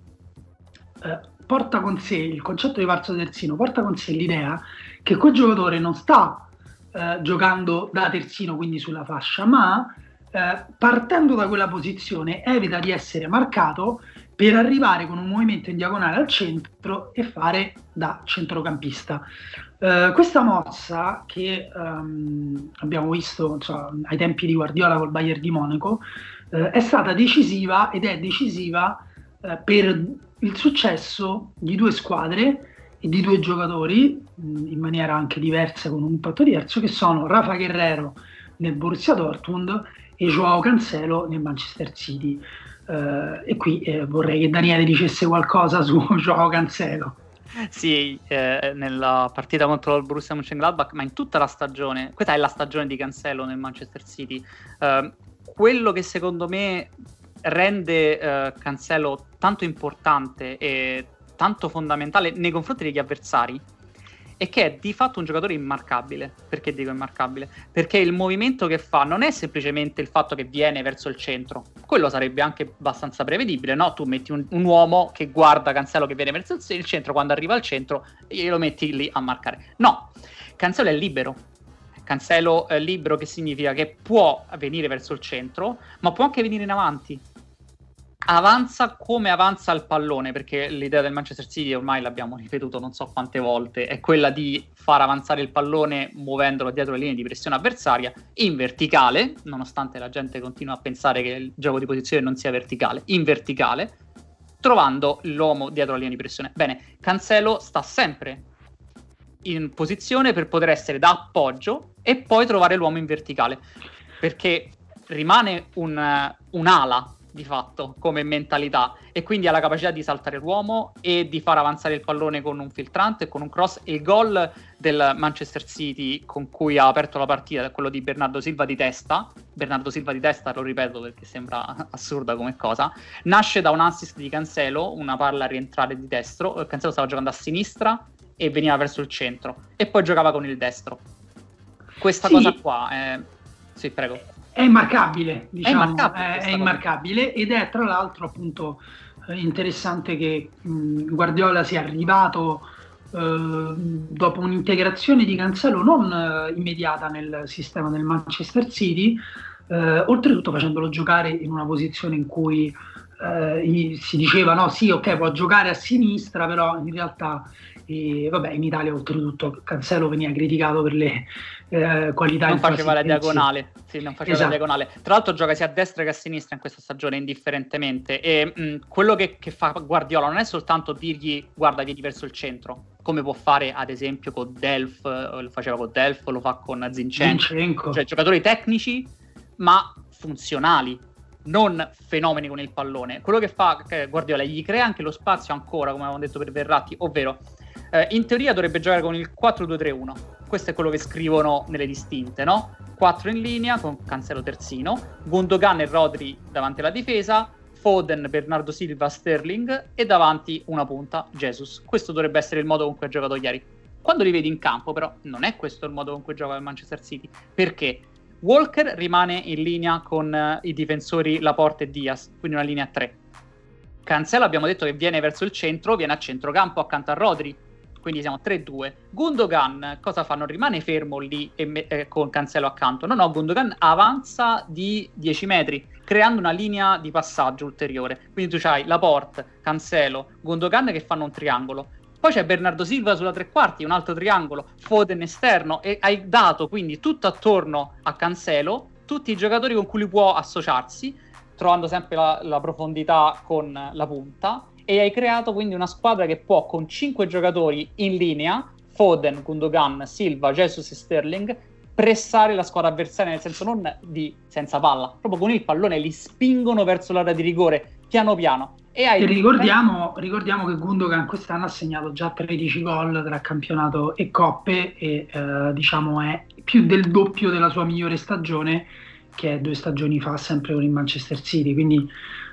eh, porta con sé, il concetto di falso terzino porta con sé l'idea che quel giocatore non sta eh, giocando da terzino, quindi sulla fascia, ma eh, partendo da quella posizione evita di essere marcato per arrivare con un movimento in diagonale al centro e fare da centrocampista. Uh, questa mossa che um, abbiamo visto insomma, ai tempi di Guardiola col Bayern di Monaco uh, è stata decisiva ed è decisiva uh, per il successo di due squadre e di due giocatori mh, in maniera anche diversa, con un impatto diverso, che sono Rafa Guerrero nel Borussia Dortmund e Joao Cancelo nel Manchester City. Uh, e qui eh, vorrei che Daniele dicesse qualcosa su Joao Cancelo. Sì, eh, nella partita contro il Borussia Mönchengladbach, ma in tutta la stagione, questa è la stagione di Cancelo nel Manchester City, eh, quello che secondo me rende eh, Cancelo tanto importante e tanto fondamentale nei confronti degli avversari è che è di fatto un giocatore immarcabile. Perché dico immarcabile? Perché il movimento che fa non è semplicemente il fatto che viene verso il centro, quello sarebbe anche abbastanza prevedibile, no? Tu metti un, un uomo che guarda Cancelo che viene verso il centro, quando arriva al centro glielo metti lì a marcare. No, Cancelo è libero. Cancelo è libero, che significa che può venire verso il centro, ma può anche venire in avanti. Avanza come avanza il pallone, perché l'idea del Manchester City, ormai l'abbiamo ripetuto non so quante volte, è quella di far avanzare il pallone muovendolo dietro le linee di pressione avversaria in verticale, nonostante la gente continua a pensare che il gioco di posizione non sia verticale, in verticale, trovando l'uomo dietro la linea di pressione. Bene, Cancelo sta sempre in posizione per poter essere da appoggio e poi trovare l'uomo in verticale, perché rimane un, un'ala di fatto come mentalità, e quindi ha la capacità di saltare l'uomo e di far avanzare il pallone con un filtrante e con un cross. Il gol del Manchester City con cui ha aperto la partita è quello di Bernardo Silva di testa. Bernardo Silva di testa, lo ripeto perché sembra assurda come cosa, nasce da un assist di Cancelo, una palla a rientrare di destro. Cancelo stava giocando a sinistra e veniva verso il centro e poi giocava con il destro. Questa sì. cosa qua è... sì, prego. È immarcabile, diciamo, è immarcabile, è, è immarcabile ed è tra l'altro appunto eh, interessante che mh, Guardiola sia arrivato eh, dopo un'integrazione di Cancelo non eh, immediata nel sistema del Manchester City, eh, oltretutto facendolo giocare in una posizione in cui eh, si diceva no sì ok può giocare a sinistra, però in realtà e, vabbè, in Italia oltretutto Cancelo veniva criticato per le eh, qualità, non faceva la diagonale, sì, non faceva esatto. la diagonale. Tra l'altro gioca sia a destra che a sinistra in questa stagione indifferentemente, e mh, quello che, che fa Guardiola non è soltanto dirgli guarda vieni verso il centro, come può fare ad esempio con Delph, lo faceva con Delph, lo fa con Zinchenko, Zinchenko. Cioè giocatori tecnici ma funzionali, non fenomeni con il pallone. Quello che fa eh, Guardiola gli crea anche lo spazio ancora, come avevamo detto per Verratti, ovvero eh, in teoria dovrebbe giocare con il quattro due tre uno. Questo è quello che scrivono nelle distinte, no? quattro in linea con Cancelo terzino, Gundogan e Rodri davanti alla difesa, Foden, Bernardo Silva, Sterling e davanti una punta, Jesus. Questo dovrebbe essere il modo con cui ha giocato ieri. Quando li vedi in campo però non è questo il modo con cui gioca il Manchester City. Perché? Walker rimane in linea con uh, i difensori Laporte e Diaz, quindi una linea a tre. Cancelo abbiamo detto che viene verso il centro, viene a centrocampo accanto a Rodri, quindi siamo tre due. Gundogan cosa fa? Non rimane fermo lì e me- eh, con Cancelo accanto, no no, Gundogan avanza di dieci metri creando una linea di passaggio ulteriore, quindi tu c'hai Laporte, Cancelo, Gundogan che fanno un triangolo. Poi c'è Bernardo Silva sulla tre quarti, un altro triangolo, Foden esterno, e hai dato quindi tutto attorno a Cancelo, tutti i giocatori con cui lui può associarsi, trovando sempre la, la profondità con la punta, e hai creato quindi una squadra che può con cinque giocatori in linea, Foden, Gundogan, Silva, Jesus e Sterling, pressare la squadra avversaria, nel senso non di senza palla, proprio con il pallone li spingono verso l'area di rigore, piano piano. E hai ricordiamo, ricordiamo che Gundogan quest'anno ha segnato già tredici gol tra campionato e coppe e eh, diciamo è più del doppio della sua migliore stagione, che è due stagioni fa sempre con il Manchester City, quindi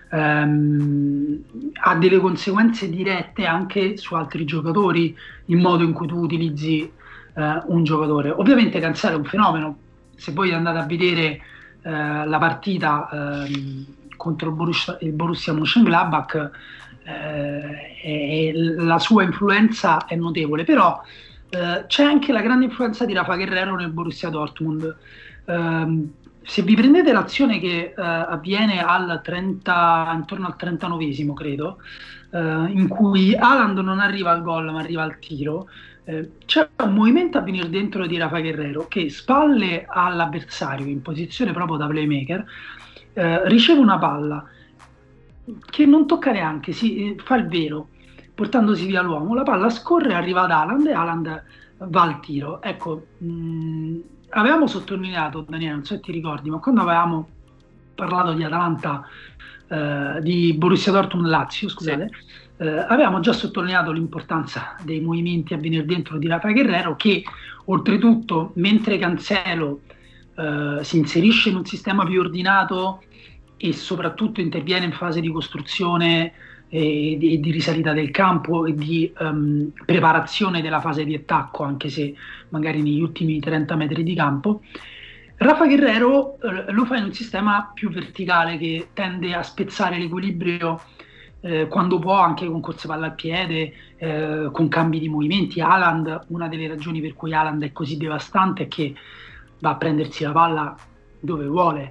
ehm, ha delle conseguenze dirette anche su altri giocatori, il modo in cui tu utilizzi eh, un giocatore. Ovviamente Cancelo è un fenomeno, se voi andate a vedere eh, la partita ehm, contro il Borussia, il Borussia Mönchengladbach, eh, e la sua influenza è notevole, però eh, c'è anche la grande influenza di Rafa Guerrero nel Borussia Dortmund. Eh, se vi prendete l'azione che eh, avviene al trenta, intorno al trentanovesimo credo, eh, in cui Haaland non arriva al gol ma arriva al tiro, eh, c'è un movimento a venire dentro di Rafa Guerrero che spalle all'avversario in posizione proprio da playmaker, Eh, riceve una palla che non tocca neanche, si eh, fa il vero portandosi via l'uomo, la palla scorre, arriva ad Haaland e Haaland va al tiro. Ecco, mh, avevamo sottolineato, Daniele, non so se ti ricordi, ma quando avevamo parlato di Atalanta, eh, di Borussia Dortmund Lazio, scusate, sì. eh, avevamo già sottolineato l'importanza dei movimenti a venire dentro di Rafa Guerrero, che oltretutto mentre Cancelo Uh, si inserisce in un sistema più ordinato e soprattutto interviene in fase di costruzione e di, di risalita del campo e di um, preparazione della fase di attacco, anche se magari negli ultimi trenta metri di campo. Rafa Guerrero eh, lo fa in un sistema più verticale che tende a spezzare l'equilibrio eh, quando può, anche con corse palla al piede, eh, con cambi di movimenti. Haaland, una delle ragioni per cui Haaland è così devastante è che va a prendersi la palla dove vuole.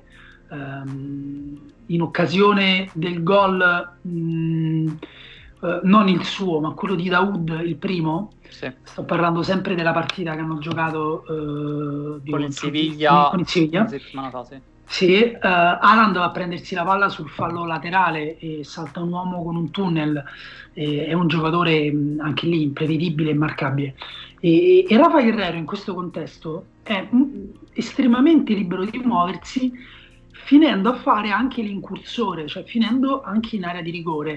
Um, in occasione del gol, mh, uh, non il suo, ma quello di Daoud, il primo, sì. Sto parlando sempre della partita che hanno giocato uh, con il Siviglia, con il Siviglia. Fa, sì. Sì, uh, Haaland va a prendersi la palla sul fallo laterale e salta un uomo con un tunnel, e, è un giocatore mh, anche lì imprevedibile e immarcabile. E, e Rafa Guerrero in questo contesto è mh, estremamente libero di muoversi, finendo a fare anche l'incursore, cioè finendo anche in area di rigore.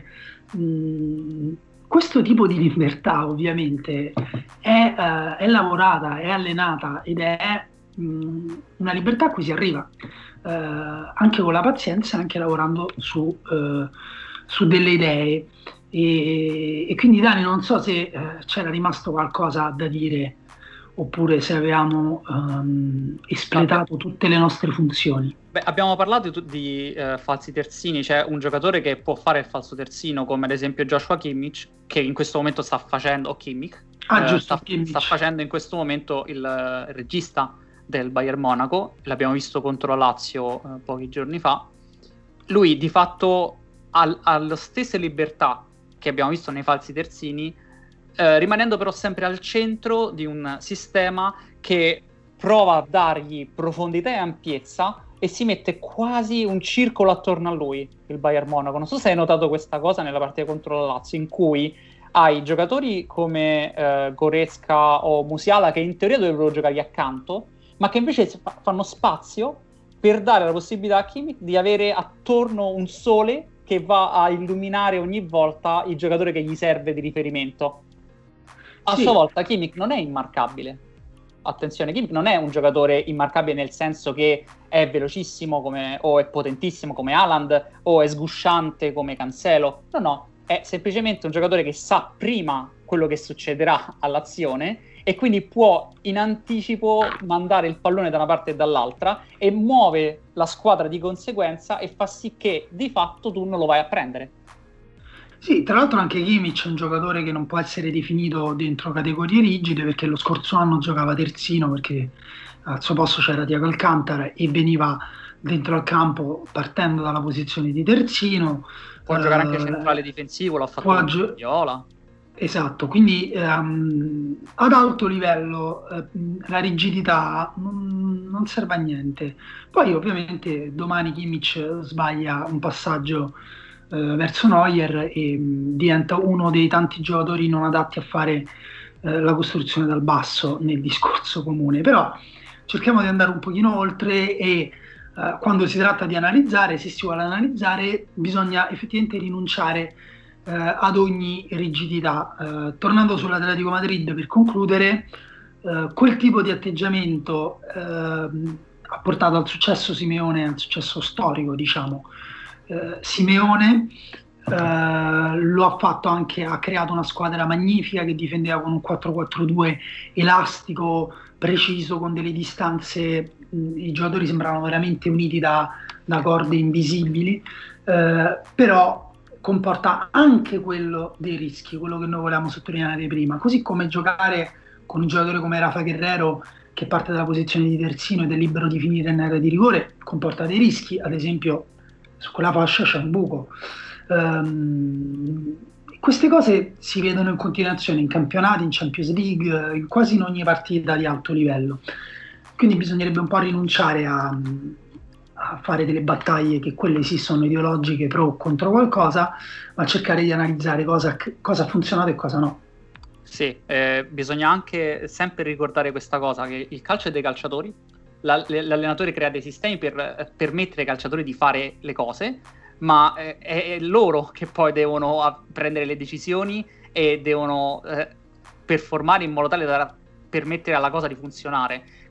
Mm, questo tipo di libertà ovviamente è, uh, è lavorata, è allenata ed è mm, una libertà a cui si arriva uh, anche con la pazienza, anche lavorando su, uh, su delle idee. E, e quindi Dani, non so se uh, c'era rimasto qualcosa da dire oppure se avevamo um, espletato tutte le nostre funzioni. Beh, abbiamo parlato di, di uh, falsi terzini. C'è un giocatore che può fare il falso terzino, come ad esempio Joshua Kimmich, che in questo momento sta facendo, o Kimmich, ah, eh, giusto, sta, Kimmich. sta facendo in questo momento il, il regista del Bayern Monaco. L'abbiamo visto contro la Lazio eh, pochi giorni fa. Lui di fatto ha, ha le stesse libertà che abbiamo visto nei falsi terzini, Eh, rimanendo però sempre al centro di un sistema che prova a dargli profondità e ampiezza e si mette quasi un circolo attorno a lui, il Bayern Monaco. Non so se hai notato questa cosa nella partita contro la Lazio, in cui hai giocatori come eh, Goretzka o Musiala che in teoria dovrebbero giocargli accanto, ma che invece fa- fanno spazio per dare la possibilità a Kimmich di avere attorno un sole che va a illuminare ogni volta il giocatore che gli serve di riferimento. A Sì. sua volta Kimmich non è immarcabile. Attenzione, Kimmich non è un giocatore immarcabile nel senso che è velocissimo come, o è potentissimo come Haaland o è sgusciante come Cancelo. No, no, è semplicemente un giocatore che sa prima quello che succederà all'azione e quindi può in anticipo mandare il pallone da una parte e dall'altra e muove la squadra di conseguenza e fa sì che di fatto tu non lo vai a prendere. Sì, tra l'altro anche Kimmich è un giocatore che non può essere definito dentro categorie rigide, perché lo scorso anno giocava terzino, perché al suo posto c'era Thiago Alcantara e veniva dentro al campo partendo dalla posizione di terzino. Può uh, giocare anche eh, centrale difensivo, l'ha fatto con gio- Viola. Esatto, quindi um, ad alto livello uh, la rigidità non, non serve a niente. Poi ovviamente domani Kimmich sbaglia un passaggio Uh, verso Neuer e mh, diventa uno dei tanti giocatori non adatti a fare uh, la costruzione dal basso nel discorso comune, però cerchiamo di andare un pochino oltre e uh, quando si tratta di analizzare, se si vuole analizzare, bisogna effettivamente rinunciare uh, ad ogni rigidità. Uh, tornando sull'Atletico Madrid, per concludere, uh, quel tipo di atteggiamento uh, ha portato al successo Simeone, al successo storico, diciamo. Uh, Simeone uh, lo ha fatto anche, ha creato una squadra magnifica che difendeva con un quattro quattro due elastico, preciso, con delle distanze, mh, i giocatori sembravano veramente uniti da, da corde invisibili, uh, però comporta anche quello dei rischi, quello che noi volevamo sottolineare prima, così come giocare con un giocatore come Rafa Guerrero che parte dalla posizione di terzino ed è libero di finire in area di rigore, comporta dei rischi, ad esempio su quella fascia c'è un buco. Um, queste cose si vedono in continuazione in campionati, in Champions League, in quasi in ogni partita di alto livello. Quindi bisognerebbe un po' rinunciare a, a fare delle battaglie che quelle sì sono ideologiche pro o contro qualcosa, ma cercare di analizzare cosa, cosa ha funzionato e cosa no. Sì, eh, bisogna anche sempre ricordare questa cosa, che il calcio è dei calciatori. L'allenatore crea dei sistemi per eh, permettere ai calciatori di fare le cose, ma eh, è loro che poi devono a, prendere le decisioni e devono eh, performare in modo tale da permettere alla cosa di funzionare.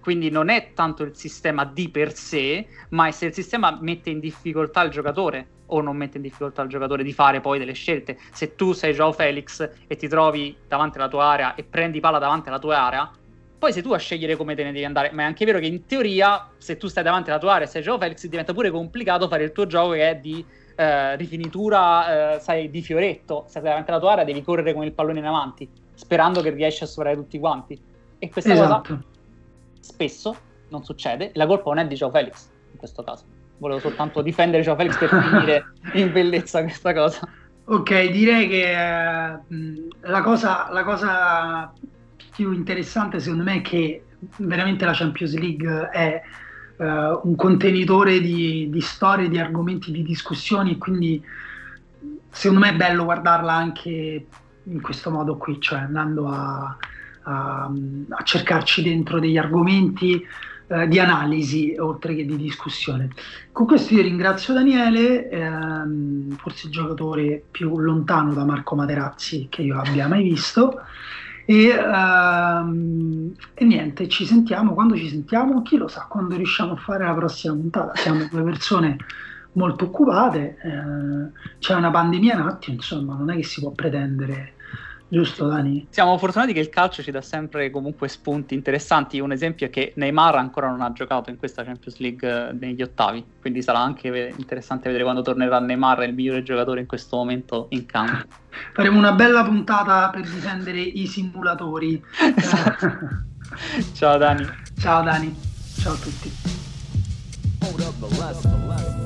quindi non è tanto il sistema di per sé, ma è se il sistema mette in difficoltà il giocatore o non mette in difficoltà il giocatore di fare poi delle scelte. Se tu sei Joao Felix e ti trovi davanti alla tua area e prendi palla davanti alla tua area, poi sei tu a scegliere come te ne devi andare. Ma è anche vero che in teoria, se tu stai davanti alla tua area e sei Joao Felix, diventa pure complicato fare il tuo gioco che è di eh, rifinitura, eh, sai, di fioretto. Se stai davanti alla tua area devi correre con il pallone in avanti, sperando che riesci a superare tutti quanti. E questa Esatto. cosa spesso non succede, e la colpa non è di Joao Felix in questo caso. Volevo soltanto difendere Joao Felix per finire in bellezza questa cosa. Ok, direi che eh, la cosa, la cosa più interessante secondo me è che veramente la Champions League è eh, un contenitore di, di storie, di argomenti, di discussioni, e quindi secondo me è bello guardarla anche in questo modo qui, cioè andando a, a, a cercarci dentro degli argomenti eh, di analisi oltre che di discussione. Con questo io ringrazio Daniele, ehm, forse il giocatore più lontano da Marco Materazzi che io abbia mai visto. E, ehm, e niente, ci sentiamo quando ci sentiamo, chi lo sa quando riusciamo a fare la prossima puntata. Siamo due persone molto occupate, eh, c'è una pandemia in atto, insomma non è che si può pretendere, giusto Dani? Siamo fortunati che il calcio ci dà sempre comunque spunti interessanti. Un esempio è che Neymar ancora non ha giocato in questa Champions League eh, negli ottavi, quindi sarà anche ve- interessante vedere quando tornerà Neymar, il migliore giocatore in questo momento in campo. Faremo una bella puntata per difendere i simulatori. Ciao Dani. Ciao Dani, ciao a tutti. Hold up the lesson, the lesson.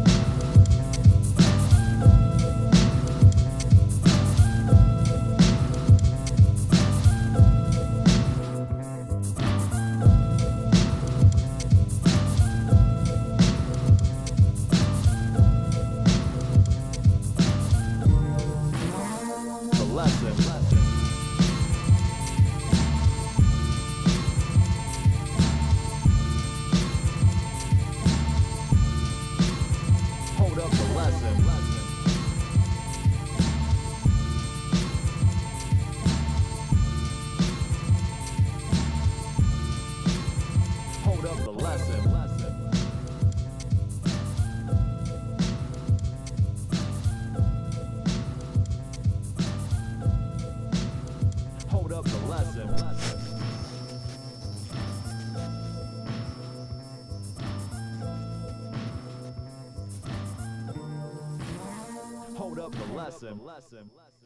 Hold up the lesson.